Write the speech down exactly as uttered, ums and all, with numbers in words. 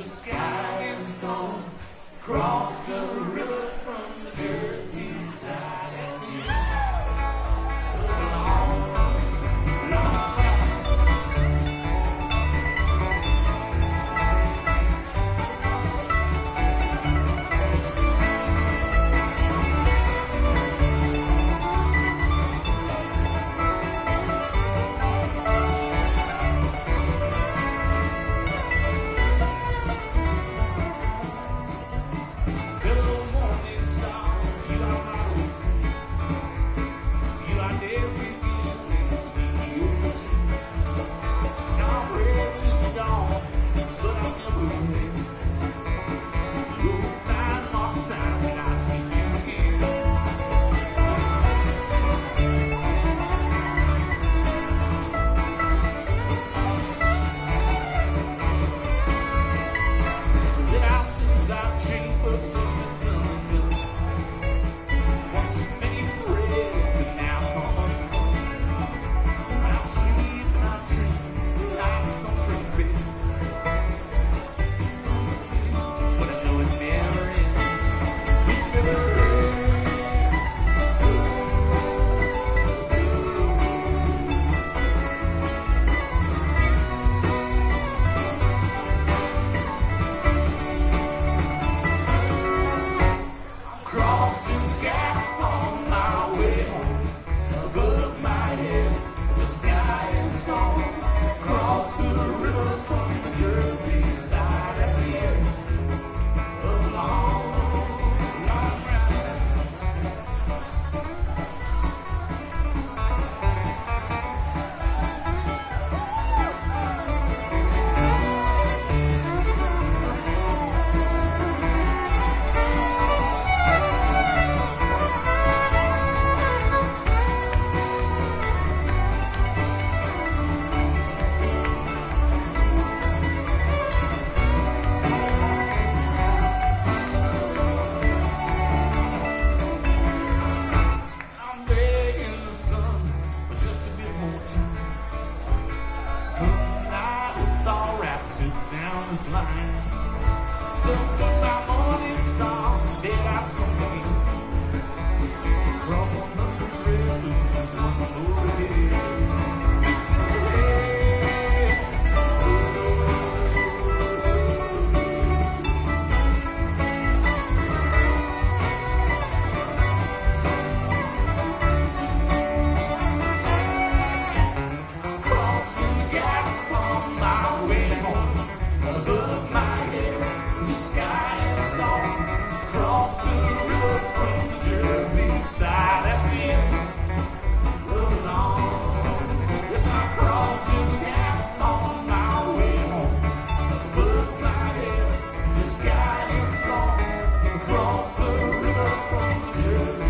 the sky is gone. Cross the river from the Jersey side at the end of the long, long cross the river from the Jersey side at the end of a long, long ride. Sit down this line. So good my morning star, daylight's company. Cross one hundred red blues and one over here. It's just a way. Crossing the gap on my way home. Above my head, the sky is gone. Cross the river from the Jersey side at the end of the long. Yes, I'm crossing the gap on my way home. Above my head, the sky is gone. Cross the river from the Jersey.